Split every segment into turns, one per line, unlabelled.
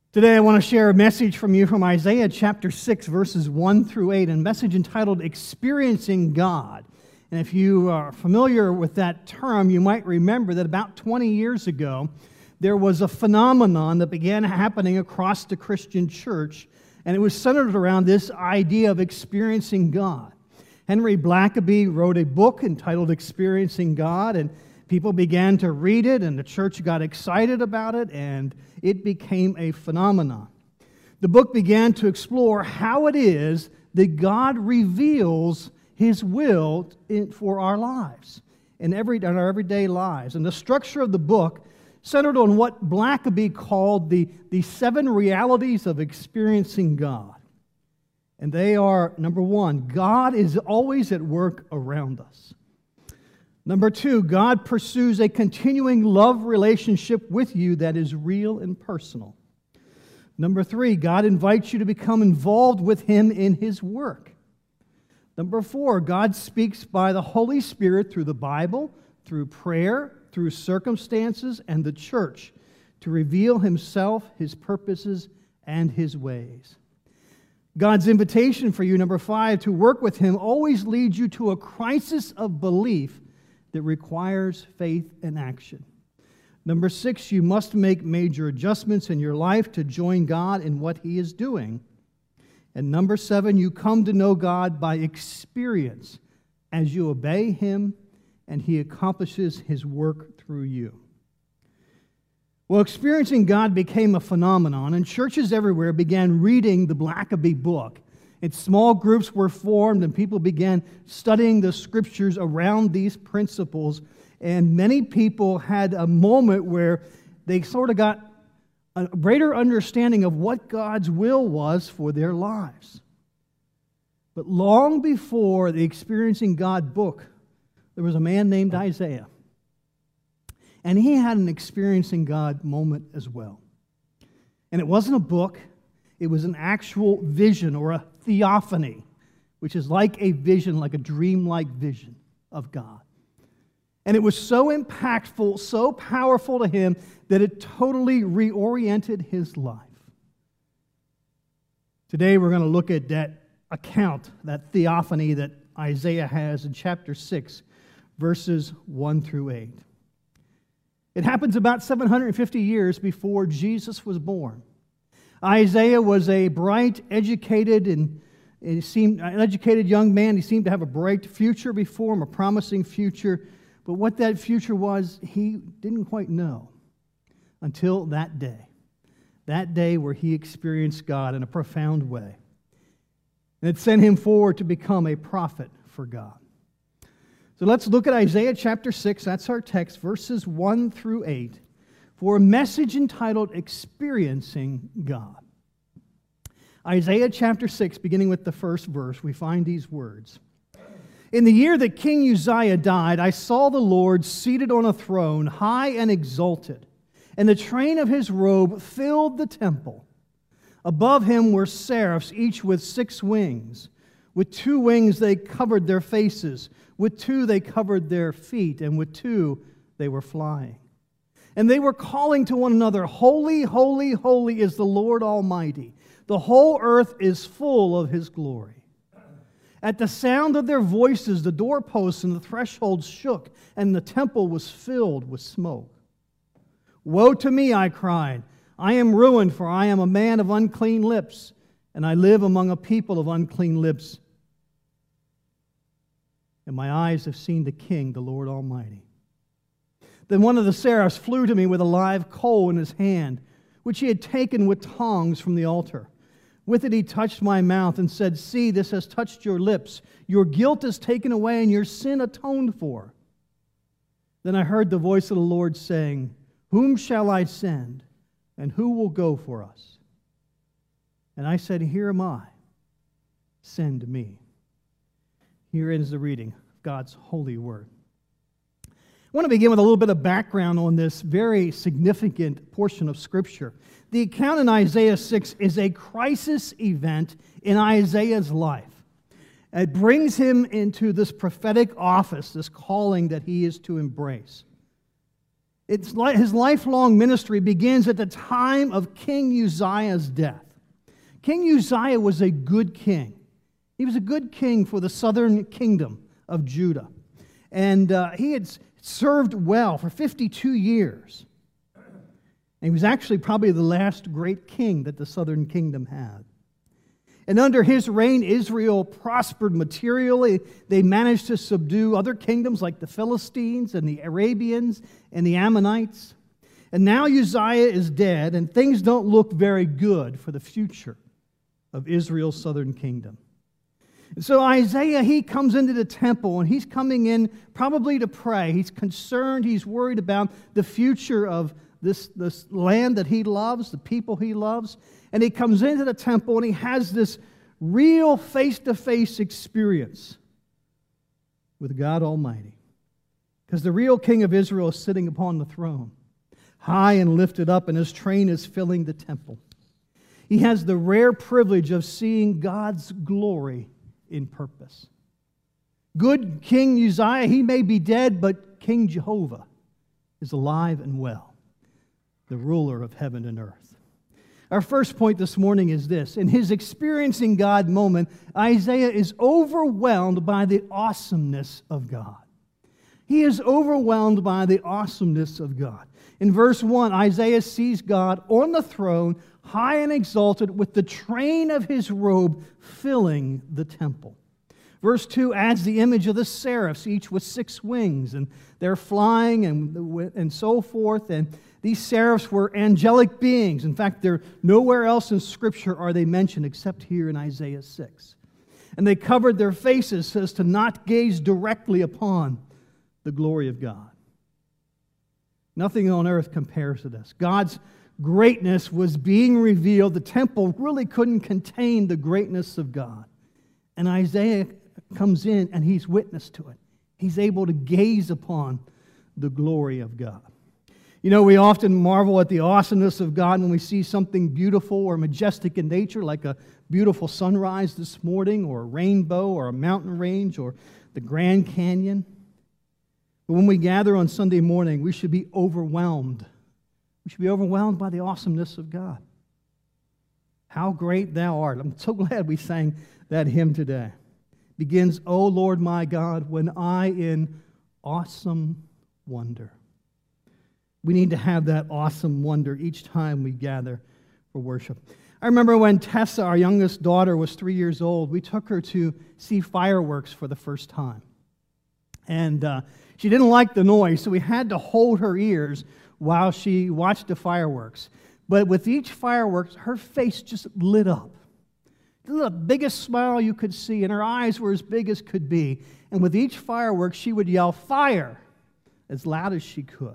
Today I want to share a message from you from Isaiah chapter 6, verses 1 through 8, a message entitled Experiencing God. And if you are familiar with that term, you might remember that about 20 years ago, there was a phenomenon that began happening across the Christian church, and it was centered around this idea of experiencing God. Henry Blackaby wrote a book entitled Experiencing God, and people began to read it, and the church got excited about it, and it became a phenomenon. The book began to explore how it is that God reveals His will for our lives, in our everyday lives. And the structure of the book centered on what Blackaby called the 7 realities of experiencing God. And they are, number 1, God is always at work around us. Number 2, God pursues a continuing love relationship with you that is real and personal. Number 3, God invites you to become involved with Him in His work. Number 4, God speaks by the Holy Spirit through the Bible, through prayer, through circumstances, and the church to reveal Himself, His purposes, and His ways. God's invitation for you, number 5, to work with Him always leads you to a crisis of belief that requires faith and action. Number 6, you must make major adjustments in your life to join God in what He is doing. And number 7, you come to know God by experience as you obey Him and He accomplishes His work through you. Well, experiencing God became a phenomenon, and churches everywhere began reading the Blackaby book. And small groups were formed, and people began studying the Scriptures around these principles. And many people had a moment where they sort of got a greater understanding of what God's will was for their lives. But long before the Experiencing God book, there was a man named Isaiah. And he had an Experiencing God moment as well. And it wasn't a book. It was an actual vision or a theophany, which is like a vision, like a dreamlike vision of God. And it was so impactful, so powerful to him that it totally reoriented his life. Today we're going to look at that account, that theophany that Isaiah has in chapter 6, verses 1 through 8. It happens about 750 years before Jesus was born. Isaiah was a bright, educated, an educated young man. He seemed to have a bright future before him, a promising future. But what that future was, he didn't quite know until that day where he experienced God in a profound way. And it sent him forward to become a prophet for God. So let's look at Isaiah chapter 6, that's our text, verses 1 through 8, for a message entitled Experiencing God. Isaiah chapter 6, beginning with the first verse, we find these words. In the year that King Uzziah died, I saw the Lord seated on a throne, high and exalted, and the train of His robe filled the temple. Above Him were seraphs, each with 6 wings. With 2 wings they covered their faces, with 2 they covered their feet, and with 2 they were flying. And they were calling to one another, Holy, holy, holy is the Lord Almighty. The whole earth is full of His glory. At the sound of their voices, the doorposts and the thresholds shook, and the temple was filled with smoke. Woe to me, I cried. I am ruined, for I am a man of unclean lips, and I live among a people of unclean lips. And my eyes have seen the King, the Lord Almighty. Then one of the seraphs flew to me with a live coal in his hand, which he had taken with tongs from the altar. With it he touched my mouth and said, See, this has touched your lips. Your guilt is taken away and your sin atoned for. Then I heard the voice of the Lord saying, Whom shall I send, and who will go for us? And I said, Here am I. Send me. Here ends the reading of God's holy word. I want to begin with a little bit of background on this very significant portion of Scripture. The account in Isaiah 6 is a crisis event in Isaiah's life. It brings him into this prophetic office, this calling that he is to embrace. His lifelong ministry begins at the time of King Uzziah's death. King Uzziah was a good king. He was a good king for the southern kingdom of Judah. And he had served well for 52 years. And he was actually probably the last great king that the southern kingdom had. And under his reign, Israel prospered materially. They managed to subdue other kingdoms like the Philistines and the Arabians and the Ammonites. And now Uzziah is dead, and things don't look very good for the future of Israel's southern kingdom. And so Isaiah, he comes into the temple, and he's coming in probably to pray. He's concerned, he's worried about the future of this land that he loves, the people he loves. And he comes into the temple, and he has this real face-to-face experience with God Almighty. Because the real king of Israel is sitting upon the throne, high and lifted up, and his train is filling the temple. He has the rare privilege of seeing God's glory in purpose. Good King Uzziah, he may be dead, but King Jehovah is alive and well, the ruler of heaven and earth. Our first point this morning is this. In his experiencing God moment, Isaiah is overwhelmed by the awesomeness of God. He is overwhelmed by the awesomeness of God. In verse 1, Isaiah sees God on the throne, high and exalted, with the train of his robe filling the temple. Verse 2 adds the image of the seraphs, each with 6 wings, and they're flying and so forth. And these seraphs were angelic beings. In fact, they're nowhere else in Scripture are they mentioned except here in Isaiah 6. And they covered their faces so as to not gaze directly upon the glory of God. Nothing on earth compares to this. God's greatness was being revealed. The temple really couldn't contain the greatness of God. And Isaiah comes in and he's witness to it. He's able to gaze upon the glory of God. You know, we often marvel at the awesomeness of God when we see something beautiful or majestic in nature, like a beautiful sunrise this morning, or a rainbow, or a mountain range, or the Grand Canyon. But when we gather on Sunday morning, we should be overwhelmed. We should be overwhelmed by the awesomeness of God. How great thou art. I'm so glad we sang that hymn today. It begins, O Lord my God, when I in awesome wonder. We need to have that awesome wonder each time we gather for worship. I remember when Tessa, our youngest daughter, was 3 years old, we took her to see fireworks for the first time. And she didn't like the noise, so we had to hold her ears while she watched the fireworks. But with each fireworks, her face just lit up. The biggest smile you could see, and her eyes were as big as could be. And with each firework, she would yell, "Fire!" as loud as she could.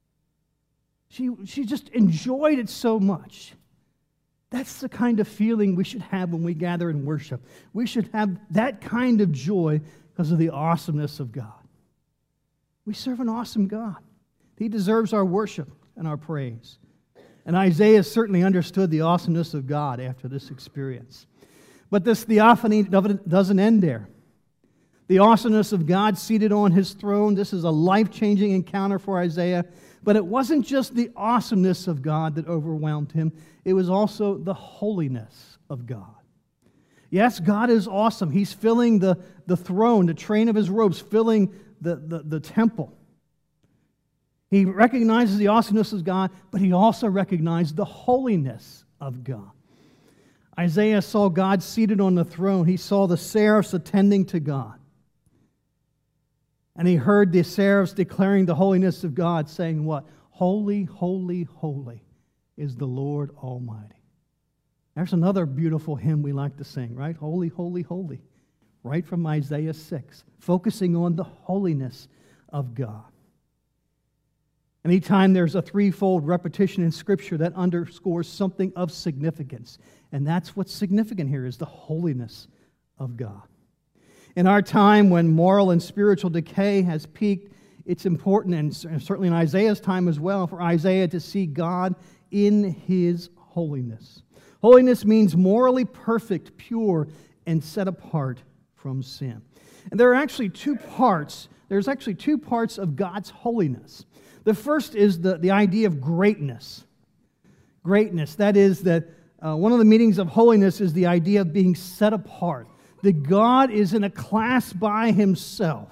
She just enjoyed it so much. That's the kind of feeling we should have when we gather in worship. We should have that kind of joy because of the awesomeness of God. We serve an awesome God. He deserves our worship and our praise. And Isaiah certainly understood the awesomeness of God after this experience. But this theophany doesn't end there. The awesomeness of God seated on his throne, this is a life-changing encounter for Isaiah. But it wasn't just the awesomeness of God that overwhelmed him. It was also the holiness of God. Yes, God is awesome. He's filling the throne, the train of his robes, filling the temple. He recognizes the awesomeness of God, but he also recognized the holiness of God. Isaiah saw God seated on the throne. He saw the seraphs attending to God. And he heard the seraphs declaring the holiness of God, saying what? Holy, holy, holy is the Lord Almighty. There's another beautiful hymn we like to sing, right? Holy, holy, holy. Right from Isaiah 6, focusing on the holiness of God. Anytime there's a threefold repetition in Scripture, that underscores something of significance. And that's what's significant here, is the holiness of God. In our time when moral and spiritual decay has peaked, it's important, and certainly in Isaiah's time as well, for Isaiah to see God in his holiness. Holiness means morally perfect, pure, and set apart from sin. And there are actually two parts. There's actually two parts of God's holiness. The first is the idea of greatness. Greatness, that is that one of the meanings of holiness is the idea of being set apart. That God is in a class by himself.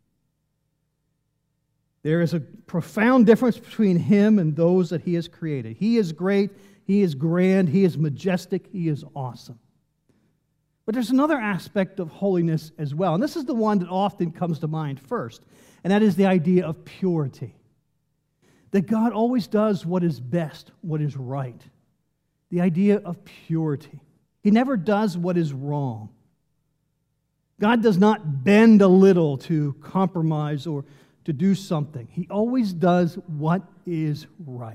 There is a profound difference between him and those that he has created. He is great, he is grand, he is majestic, he is awesome. But there's another aspect of holiness as well, and this is the one that often comes to mind first, and that is the idea of purity. That God always does what is best, what is right. The idea of purity. He never does what is wrong. God does not bend a little to compromise or to do something. He always does what is right.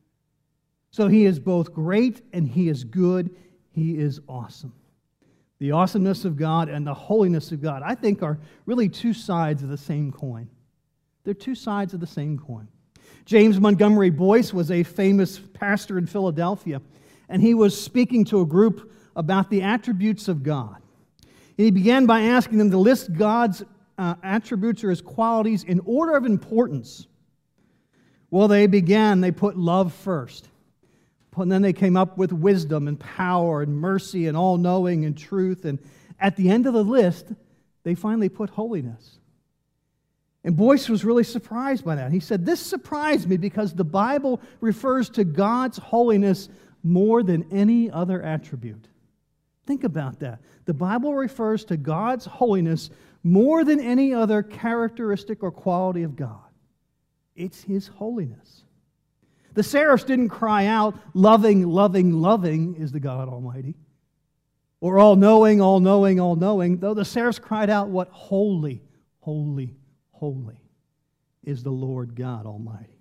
So he is both great and he is good. He is awesome. The awesomeness of God and the holiness of God, I think, are really two sides of the same coin. They're two sides of the same coin. James Montgomery Boyce was a famous pastor in Philadelphia, and he was speaking to a group about the attributes of God. And he began by asking them to list God's attributes or his qualities in order of importance. Well, they put love first. And then they came up with wisdom and power and mercy and all-knowing and truth. And at the end of the list, they finally put holiness. And Boyce was really surprised by that. He said, "This surprised me because the Bible refers to God's holiness more than any other attribute." Think about that. The Bible refers to God's holiness more than any other characteristic or quality of God. It's his holiness. The seraphs didn't cry out, "Loving, loving, loving is the God Almighty," or all-knowing, all-knowing, all-knowing, though the seraphs cried out, "What? Holy, holy, holy is the Lord God Almighty."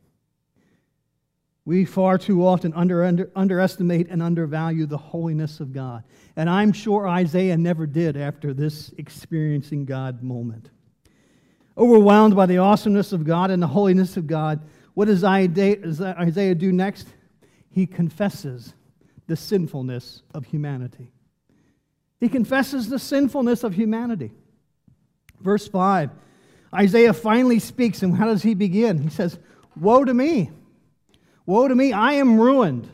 We far too often underestimate and undervalue the holiness of God. And I'm sure Isaiah never did after this experiencing God moment. Overwhelmed by the awesomeness of God and the holiness of God, what does Isaiah do next? He confesses the sinfulness of humanity. He confesses the sinfulness of humanity. Verse 5, Isaiah finally speaks, and how does he begin? He says, "Woe to me! Woe to me, I am ruined."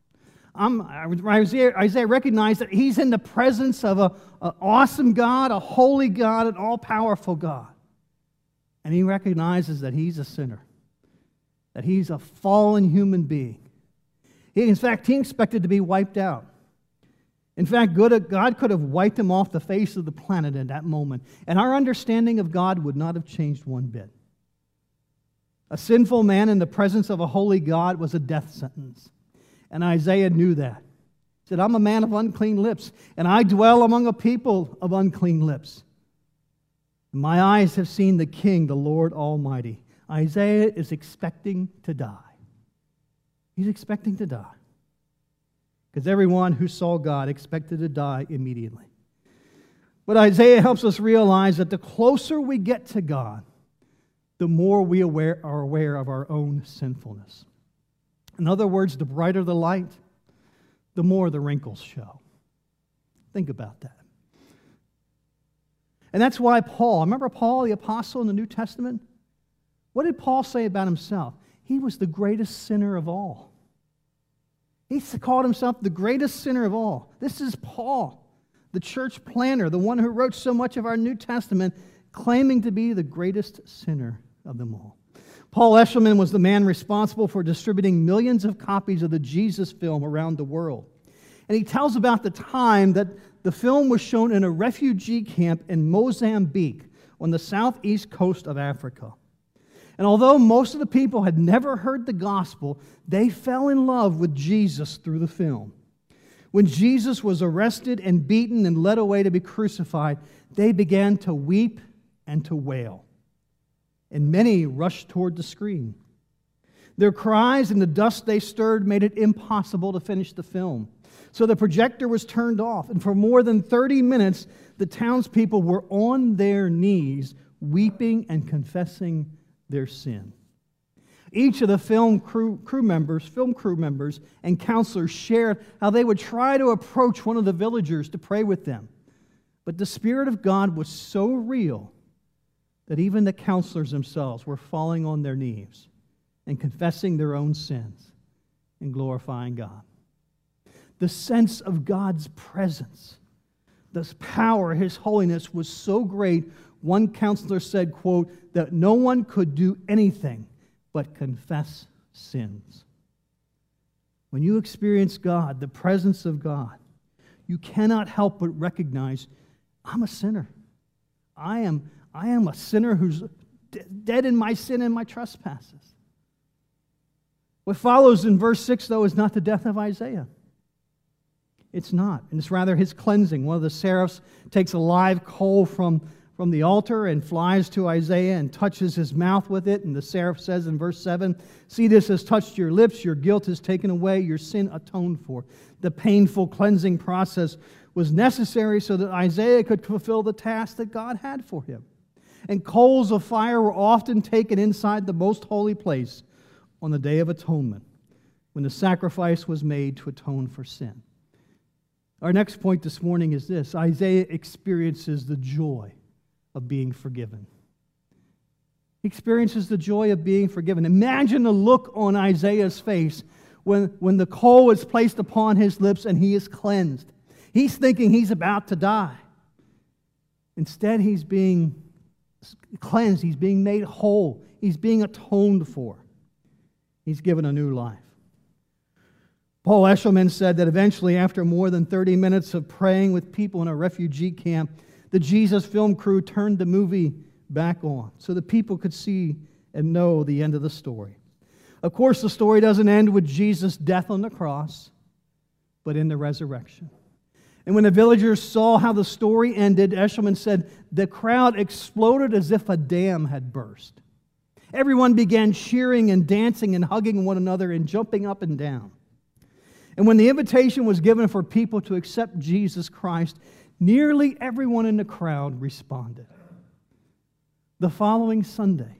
Isaiah recognized that he's in the presence of an awesome God, a holy God, an all-powerful God. And he recognizes that he's a sinner, that he's a fallen human being. In fact, he expected to be wiped out. In fact, God could have wiped him off the face of the planet in that moment, and our understanding of God would not have changed one bit. A sinful man in the presence of a holy God was a death sentence. And Isaiah knew that. He said, "I'm a man of unclean lips, and I dwell among a people of unclean lips. My eyes have seen the King, the Lord Almighty." Isaiah is expecting to die. He's expecting to die. Because everyone who saw God expected to die immediately. But Isaiah helps us realize that the closer we get to God, the more we are aware of our own sinfulness. In other words, the brighter the light, the more the wrinkles show. Think about that. And that's why remember Paul, the apostle in the New Testament? What did Paul say about himself? He was the greatest sinner of all. He called himself the greatest sinner of all. This is Paul, the church planner, the one who wrote so much of our New Testament, claiming to be the greatest sinner of them all. Paul Eshelman was the man responsible for distributing millions of copies of the Jesus film around the world. And he tells about the time that the film was shown in a refugee camp in Mozambique on the southeast coast of Africa. And although most of the people had never heard the gospel, they fell in love with Jesus through the film. When Jesus was arrested and beaten and led away to be crucified, they began to weep and to wail. And many rushed toward the screen. Their cries and the dust they stirred made it impossible to finish the film. So the projector was turned off, and for more than 30 minutes, the townspeople were on their knees, weeping and confessing their sin. Each of the film crew members and counselors shared how they would try to approach one of the villagers to pray with them. But the Spirit of God was so real that even the counselors themselves were falling on their knees and confessing their own sins and glorifying God. The sense of God's presence, this power, His holiness was so great, one counselor said, quote, that no one could do anything but confess sins. When you experience God, the presence of God, you cannot help but recognize, I'm a sinner. I am a sinner who's dead in my sin and my trespasses. What follows in verse 6, though, is not the death of Isaiah. It's not. And it's rather his cleansing. One of the seraphs takes a live coal from the altar and flies to Isaiah and touches his mouth with it. And the seraph says in verse 7, see, this has touched your lips, your guilt is taken away, your sin atoned for. The painful cleansing process was necessary so that Isaiah could fulfill the task that God had for him. And coals of fire were often taken inside the most holy place on the Day of Atonement, when the sacrifice was made to atone for sin. Our next point this morning is this: Isaiah experiences the joy of being forgiven. He experiences the joy of being forgiven. Imagine the look on Isaiah's face when the coal is placed upon his lips and he is cleansed. He's thinking he's about to die. Instead, he's being cleansed. He's being made whole. He's being atoned for. He's given a new life. Paul Eshelman said that eventually, after more than 30 minutes of praying with people in a refugee camp, the Jesus film crew turned the movie back on so that people could see and know the end of the story. Of course, the story doesn't end with Jesus' death on the cross, but in the resurrection. And when the villagers saw how the story ended, Eshelman said, the crowd exploded as if a dam had burst. Everyone began cheering and dancing and hugging one another and jumping up and down. And when the invitation was given for people to accept Jesus Christ, nearly everyone in the crowd responded. The following Sunday,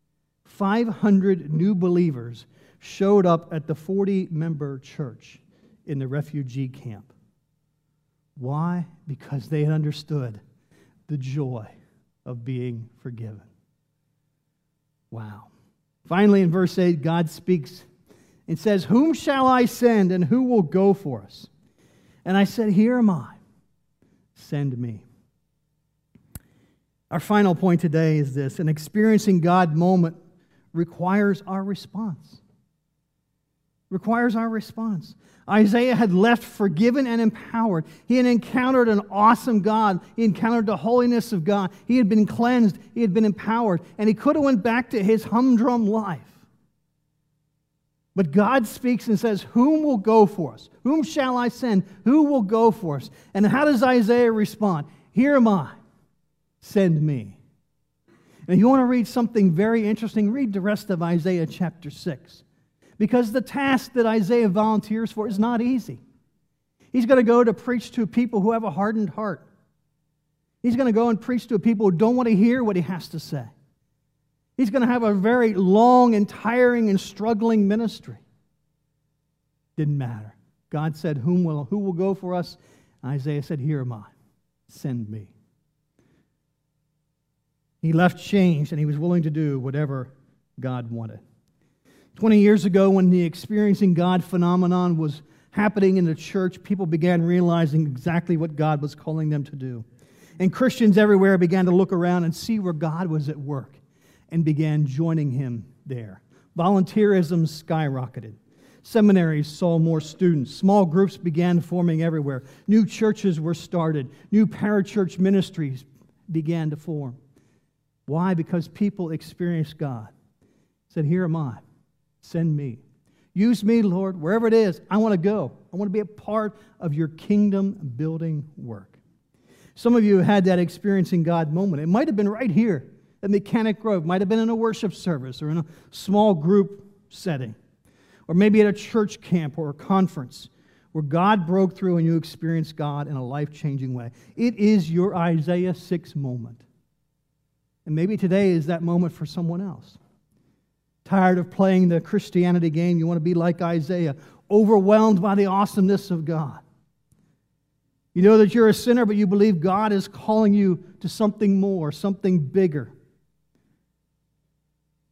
500 new believers showed up at the 40-member church in the refugee camp. Why? Because they had understood the joy of being forgiven. Wow. Finally, in verse 8, God speaks and says, whom shall I send, and who will go for us? And I said, here am I. Send me. Our final point today is this: an experiencing God moment requires our response. Requires our response. Isaiah had left forgiven and empowered. He had encountered an awesome God. He encountered the holiness of God. He had been cleansed. He had been empowered. And he could have went back to his humdrum life. But God speaks and says, whom will go for us? Whom shall I send? Who will go for us? And how does Isaiah respond? Here am I. Send me. And if you want to read something very interesting, read the rest of Isaiah chapter 6. Because the task that Isaiah volunteers for is not easy. He's going to go to preach to people who have a hardened heart. He's going to go and preach to people who don't want to hear what he has to say. He's going to have a very long and tiring and struggling ministry. Didn't matter. God said, who will go for us? Isaiah said, here am I. Send me. He left changed, and he was willing to do whatever God wanted. 20 years ago, when the experiencing God phenomenon was happening in the church, people began realizing exactly what God was calling them to do. And Christians everywhere began to look around and see where God was at work and began joining him there. Volunteerism skyrocketed. Seminaries saw more students. Small groups began forming everywhere. New churches were started. New parachurch ministries began to form. Why? Because people experienced God. Said, here am I. Send me. Use me, Lord, wherever it is. I want to go. I want to be a part of your kingdom-building work. Some of you had that experiencing God moment. It might have been right here at Mechanic Grove. It might have been in a worship service or in a small group setting. Or maybe at a church camp or a conference where God broke through and you experienced God in a life-changing way. It is your Isaiah 6 moment. And maybe today is that moment for someone else. Tired of playing the Christianity game, you want to be like Isaiah, overwhelmed by the awesomeness of God. You know that you're a sinner, but you believe God is calling you to something more, something bigger.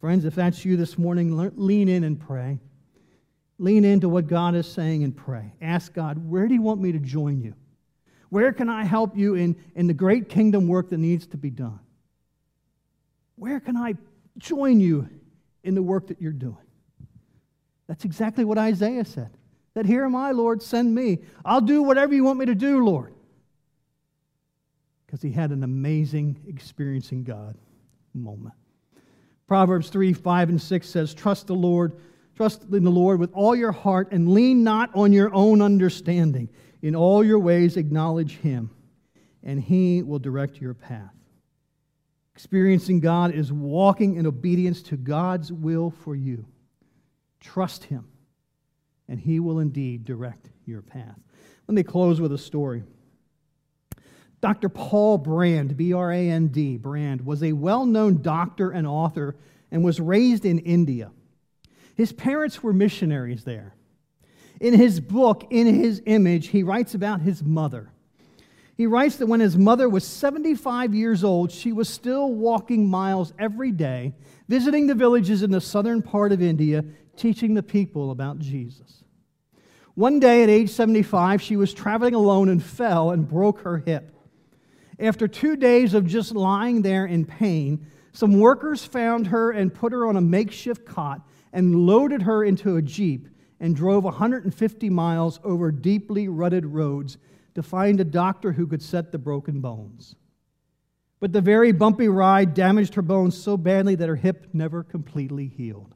Friends, if that's you this morning, lean in and pray. Lean into what God is saying and pray. Ask God, where do you want me to join you? Where can I help you in the great kingdom work that needs to be done? Where can I join you in the work that you're doing? That's exactly what Isaiah said. That here am I, Lord, send me. I'll do whatever you want me to do, Lord. Because he had an amazing experiencing God moment. Proverbs 3, 5, and 6 says, trust in the Lord with all your heart and lean not on your own understanding. In all your ways acknowledge him, and he will direct your path. Experiencing God is walking in obedience to God's will for you. Trust him, and he will indeed direct your path. Let me close with a story. Dr. Paul Brand, B-R-A-N-D, Brand, was a well-known doctor and author and was raised in India. His parents were missionaries there. In his book, In His Image, he writes about his mother. He writes that when his mother was 75 years old, she was still walking miles every day, visiting the villages in the southern part of India, teaching the people about Jesus. One day at age 75, she was traveling alone and fell and broke her hip. After 2 days of just lying there in pain, some workers found her and put her on a makeshift cot and loaded her into a jeep and drove 150 miles over deeply rutted roads to find a doctor who could set the broken bones. But the very bumpy ride damaged her bones so badly that her hip never completely healed.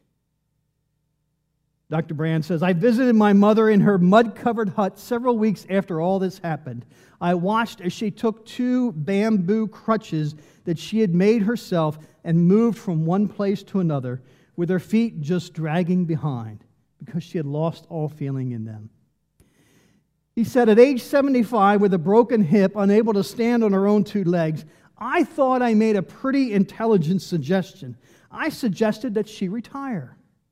Dr. Brand says, I visited my mother in her mud-covered hut several weeks after all this happened. I watched as she took 2 bamboo crutches that she had made herself and moved from one place to another with her feet just dragging behind because she had lost all feeling in them. He said, at age 75, with a broken hip, unable to stand on her own 2 legs, I thought I made a pretty intelligent suggestion. I suggested that she retire.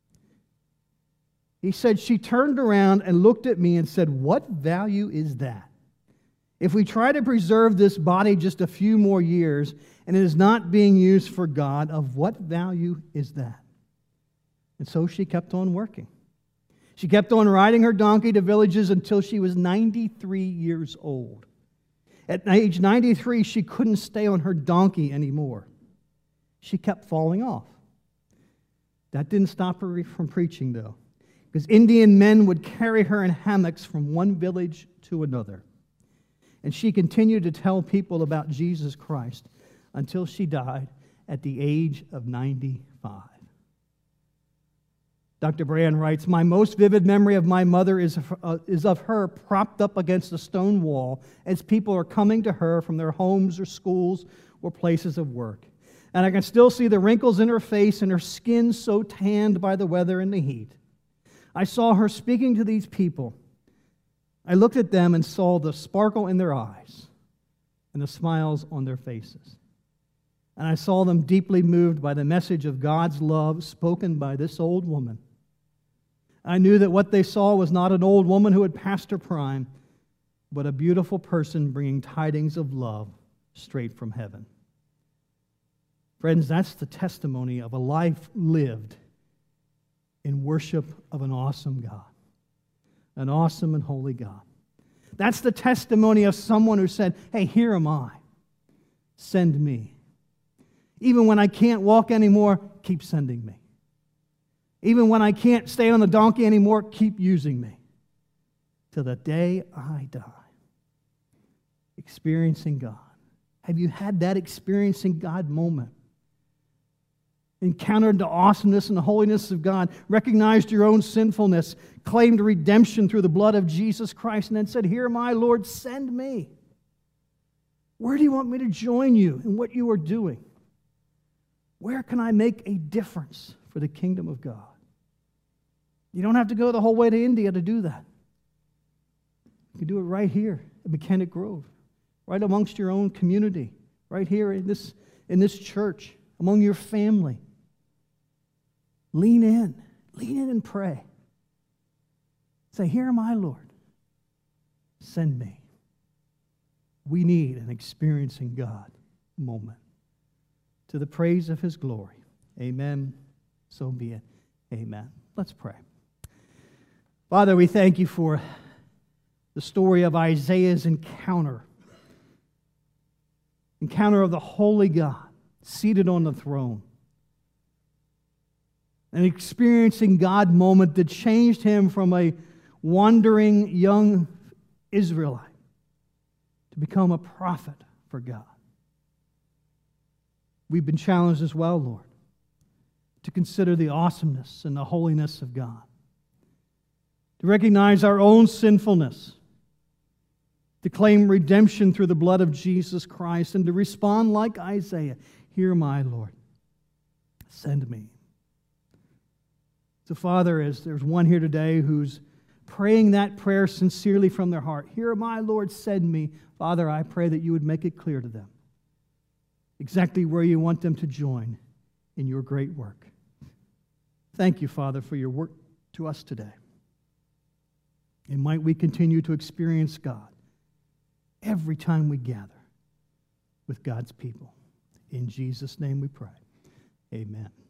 He said, she turned around and looked at me and said, what value is that? If we try to preserve this body just a few more years and it is not being used for God, of what value is that? And so she kept on working. She kept on riding her donkey to villages until she was 93 years old. At age 93, she couldn't stay on her donkey anymore. She kept falling off. That didn't stop her from preaching, though, because Indian men would carry her in hammocks from one village to another. And she continued to tell people about Jesus Christ until she died at the age of 95. Dr. Brand writes, my most vivid memory of my mother is of her propped up against a stone wall as people are coming to her from their homes or schools or places of work. And I can still see the wrinkles in her face and her skin so tanned by the weather and the heat. I saw her speaking to these people. I looked at them and saw the sparkle in their eyes and the smiles on their faces. And I saw them deeply moved by the message of God's love spoken by this old woman. I knew that what they saw was not an old woman who had passed her prime, but a beautiful person bringing tidings of love straight from heaven. Friends, that's the testimony of a life lived in worship of an awesome God, an awesome and holy God. That's the testimony of someone who said, hey, here am I. Send me. Even when I can't walk anymore, keep sending me. Even when I can't stay on the donkey anymore, keep using me. Till the day I die. Experiencing God. Have you had that experiencing God moment? Encountered the awesomeness and the holiness of God, recognized your own sinfulness, claimed redemption through the blood of Jesus Christ, and then said, here am I, Lord, send me. Where do you want me to join you in what you are doing? Where can I make a difference for the kingdom of God? You don't have to go the whole way to India to do that. You can do it right here at Mechanic Grove, right amongst your own community, right here in this church, among your family. Lean in and pray. Say, here am I, Lord. Send me. We need an experiencing God moment to the praise of His glory Amen. So be it. Amen. Let's pray. Father, we thank you for the story of Isaiah's encounter of the holy God seated on the throne. An experiencing God moment that changed him from a wandering young Israelite to become a prophet for God. We've been challenged as well, Lord, to consider the awesomeness and the holiness of God, to recognize our own sinfulness, to claim redemption through the blood of Jesus Christ, and to respond like Isaiah, "Hear my Lord, send me." So, Father, as there's one here today who's praying that prayer sincerely from their heart, "Hear my Lord, send me," Father, I pray that you would make it clear to them exactly where you want them to join in your great work. Thank you, Father, for your work to us today. And might we continue to experience God every time we gather with God's people. In Jesus' name we pray. Amen.